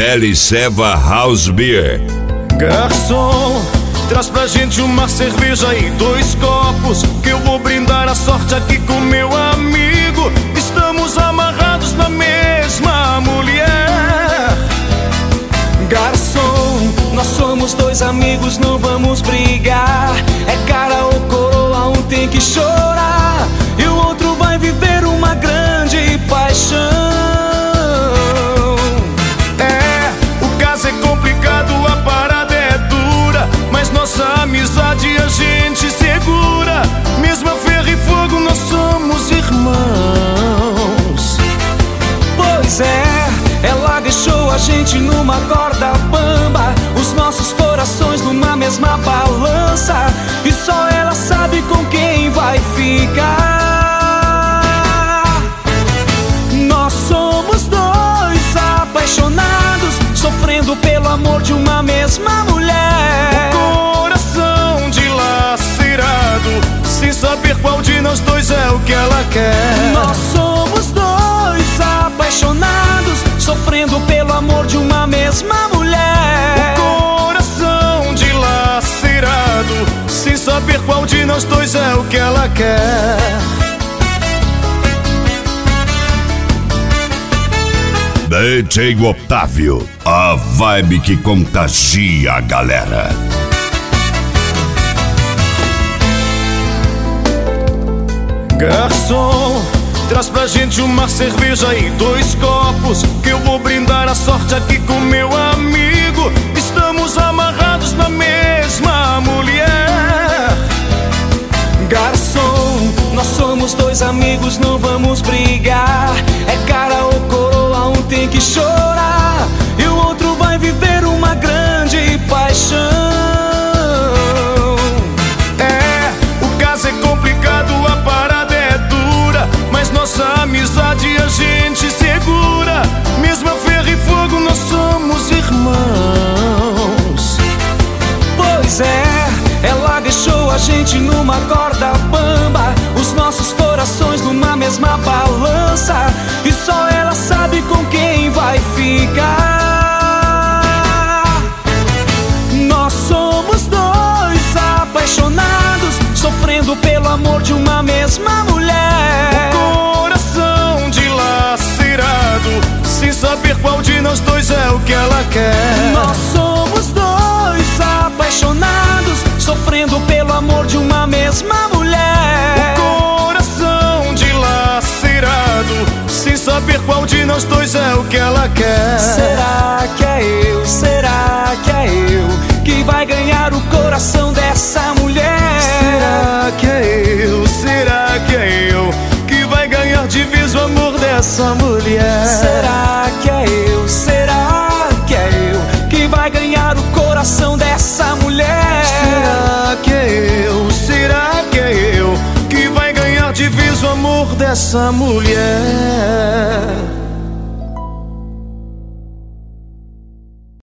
Bela Ceva House Beer. Garçom, traz pra gente uma cerveja e 2 copos, que eu vou brindar a sorte aqui com meu amigo. Estamos amarrados na mesma mulher. Garçom, nós somos 2 amigos, não vamos brigar. É cara ou coroa, um tem que chorar e o outro vai viver uma grande paixão. É, o caso é complicado, a parada é dura, mas nossa amizade a gente segura. Mesmo a ferro e fogo, nós somos irmãos. Pois é, ela deixou a gente numa corda bamba, os nossos corações numa mesma balança, e só ela sabe com quem vai ficar. Nós somos 2 apaixonados, sofrendo pelo amor de uma mesma mulher. Coração dilacerado, sem saber qual de nós 2 é o que ela quer. Nós somos 2 apaixonados, sofrendo pelo amor de uma mesma mulher. Coração dilacerado, sem saber qual de nós 2 é o que ela quer. DJ Otávio, a vibe que contagia a galera. Garçom, traz pra gente uma cerveja e 2 copos, que eu vou brindar a sorte aqui com meu amigo. Estamos amarrados na mesma mulher. Garçom, nós somos 2 amigos, não vamos brigar. É cara ou coroa, um tem que chorar e o outro vai viver uma grande paixão. É, o caso é complicado, a parada é dura, mas nossa amizade a gente segura. Mesmo a ferro e fogo, nós somos irmãos. Pois é, ela deixou a gente numa corda bamba, os nossos corações numa mesma balança, e só ela sabe com quem vai ficar. Nós somos 2 apaixonados, sofrendo pelo amor de uma mesma mulher. Coração dilacerado, sem saber qual de nós 2 é o que ela quer. Nós somos 2 apaixonados, sofrendo pelo amor de uma mesma mulher. Coração dilacerado, sem saber qual de nós 2 é o que ela quer. Será que é eu? Será que é eu que vai ganhar o coração dessa mulher? Será que é eu? Será que é eu que vai ganhar de vez o amor dessa mulher? Será que é eu? Será que é eu que vai ganhar o coração dessa mulher? Será que é eu? Será que é eu que vai ganhar de vez o amor dessa mulher?